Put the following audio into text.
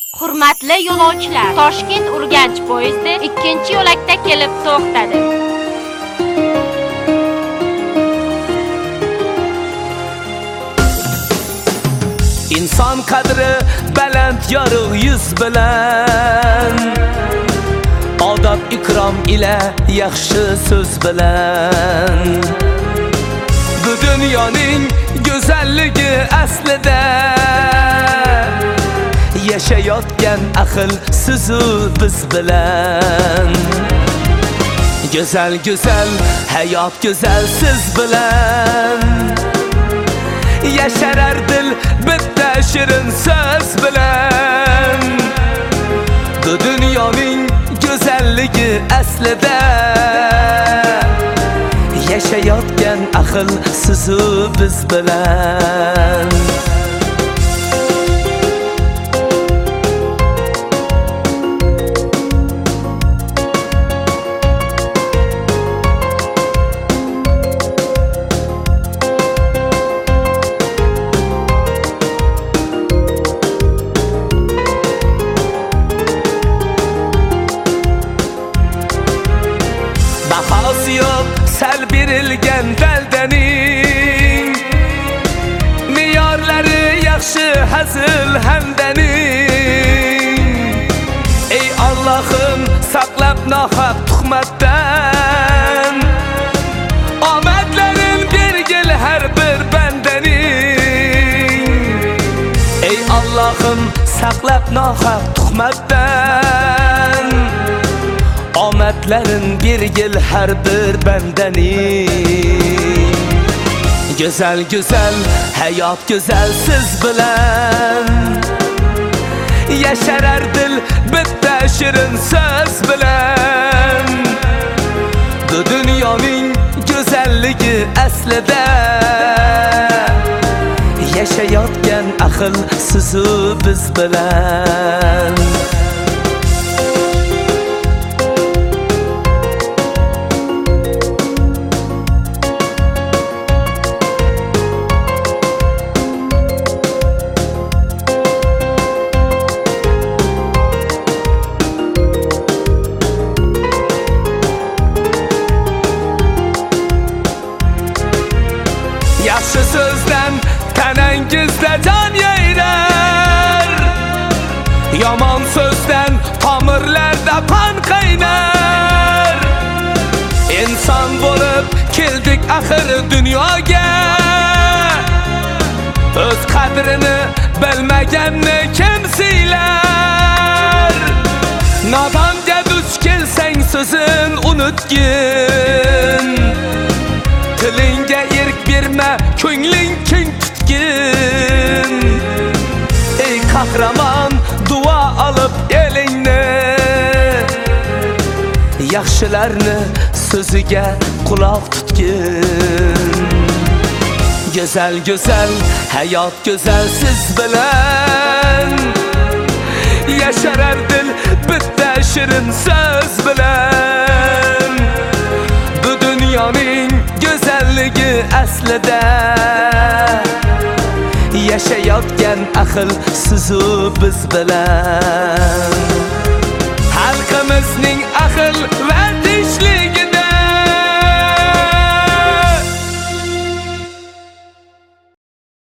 Hurmatli yo'lovchilar, Toshkent-Urganch poyezdi 2-yo'lakda kelib to'xtadi. İnson qadri baland yorug' yuz bilan, odob ikrom ila yaxshi so'z bilan. Bu dunyoning go'zalligi aslida yashayotgan aql sizu biz bilan. Go'zal go'zal hayot go'zal siz bilan, yasharar dil bitta shirin so'z bilan. Bu dunyoning go'zalligi aslida yashayotgan aql sizu biz bilan. Bahası yok sel berilgen beldenin, miyarları yaxşı hazıl hemdenin. Ey Allah'ım saklap nahak tuhmattan, ametlerin bir gel her bir bendenin. Ey Allah'ım saklap nahak tuhmattan, omadlarin bir yil har bir bandaning. Go'zal go'zal hayot go'zal siz bilan, yasharar dil bitta shirin so'z bilan. Bu dunyoning go'zalligi aslida yashayotgan aql sizu biz bilan. Yaxshi so'zdan tanangizda jon yayrar, yomon so'zdan tomirlarda qon qaynar. Inson bo'lib keldik axir dunyoga, o'z qadrini bilmaganni kim siylar. Nodonga duch kelsang so'zin unutgin, tilingga erk berma ko'ngling keng tutgin. Ey qahramon duo olib elingni, yaxshilarni so'ziga quloq tutgin. Go'zal go'zal hayot go'zal siz bilan, yasharar dil bitta shirin so'z bilan. Bu dunyoning go'zalligi aslida yashayotgan aql sizu biz bilan. Xalqimizning aql va tinchligini